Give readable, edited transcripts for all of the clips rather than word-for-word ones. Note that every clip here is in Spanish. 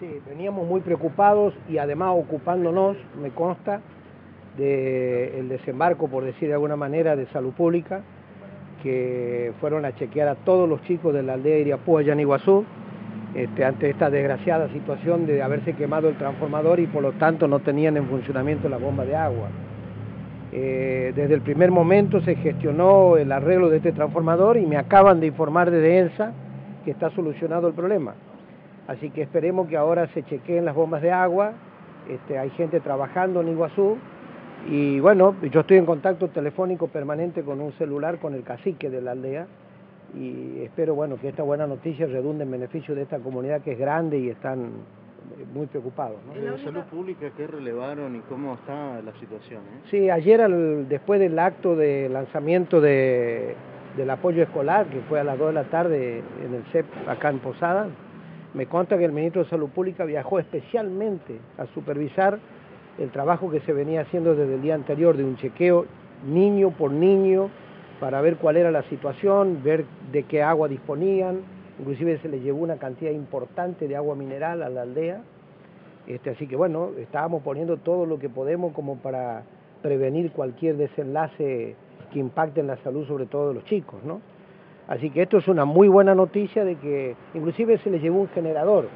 Sí, veníamos muy preocupados y además ocupándonos, me consta, del desembarco, por decir de alguna manera, de Salud Pública, que fueron a chequear a todos los chicos de la aldea de Iriapú, allá en Iguazú, ante esta desgraciada situación de haberse quemado el transformador y por lo tanto no tenían en funcionamiento la bomba de agua. Desde el primer momento se gestionó el arreglo de este transformador y me acaban de informar desde ENSA que está solucionado el problema. Así que esperemos que ahora se chequeen las bombas de agua. Hay gente trabajando en Iguazú y bueno, yo estoy en contacto telefónico permanente con un celular con el cacique de la aldea y espero bueno que esta buena noticia redunde en beneficio de esta comunidad que es grande y están muy preocupados, ¿no? ¿De Salud Pública qué relevaron y cómo está la situación? Sí, ayer después del acto de lanzamiento del apoyo escolar, que fue a las 2 de la tarde en el CEP acá en Posada, me consta que el ministro de Salud Pública viajó especialmente a supervisar el trabajo que se venía haciendo desde el día anterior de un chequeo niño por niño para ver cuál era la situación, ver de qué agua disponían, inclusive se les llevó una cantidad importante de agua mineral a la aldea. Así que bueno, estábamos poniendo todo lo que podemos como para prevenir cualquier desenlace que impacte en la salud, sobre todo de los chicos, ¿no? Así que esto es una muy buena noticia de que inclusive se les llevó un generador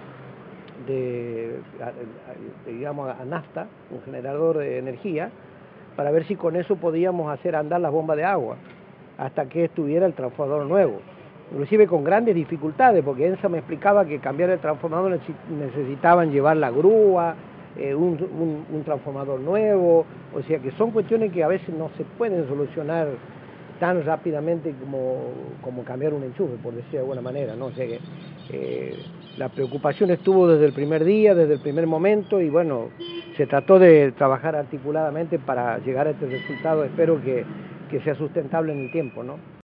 digamos, a nafta, un generador de energía, para ver si con eso podíamos hacer andar las bombas de agua hasta que estuviera el transformador nuevo. Inclusive con grandes dificultades, porque ENSA me explicaba que cambiar el transformador necesitaban llevar la grúa, un transformador nuevo, o sea que son cuestiones que a veces no se pueden solucionar tan rápidamente como cambiar un enchufe, por decir de alguna manera, ¿no? O sea que la preocupación estuvo desde el primer día, desde el primer momento, y bueno, se trató de trabajar articuladamente para llegar a este resultado, espero que sea sustentable en el tiempo, ¿no?